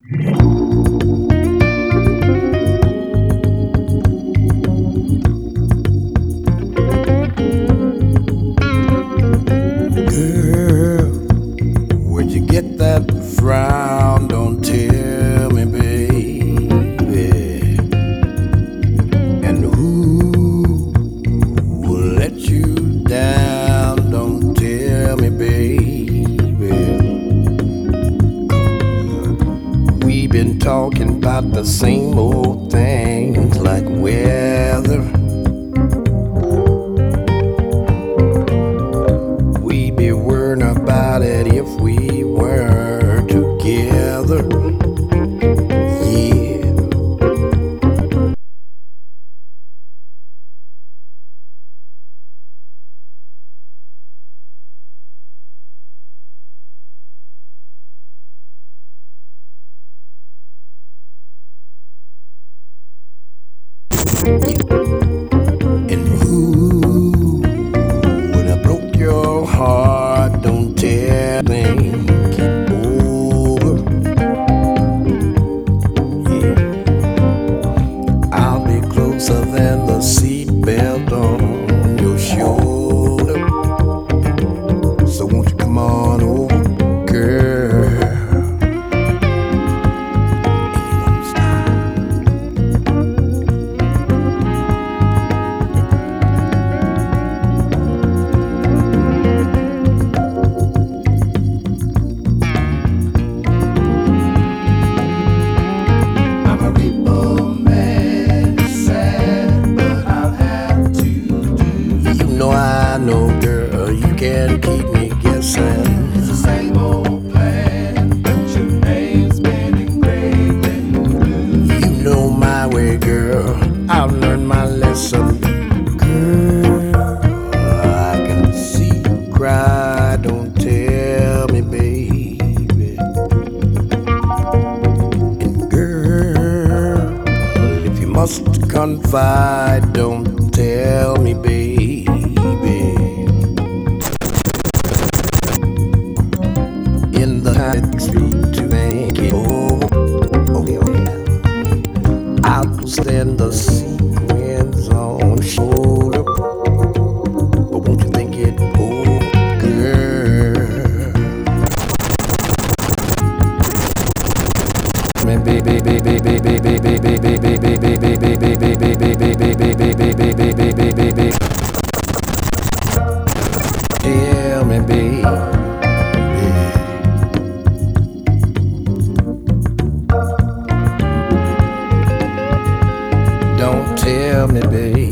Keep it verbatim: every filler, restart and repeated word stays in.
Girl, where'd you get that frown? Don't tell me, baby. And who will let you down? Don't tell me, baby. We've been talking about the same old things like weather. We'd be worrying about it if we were together. Yeah. And who would have broke your heart? Don't tell me. Keep over. Yeah. I'll be closer than the seatbelt on your shoulder. So won't you come on over, girl? And you won't stop. I'm a repo man, sad, but I'll have to do. You know I know, girl, you can't keep me guessing. It's the same old plan, but your name's been engraved in blue. You know my way, girl, I've learned my lesson. Girl, I can see you cry, don't tell me, baby. And girl, if you must confide, don't tell me, baby. In the night street to make it over. Oh, yeah. I'll stand the sequins on shoulder. But won't you think it over, girl? Me, baby, baby, baby, baby, baby, baby, baby, baby, baby, baby, baby, baby, baby. Tell me, baby. Don't tell me, baby.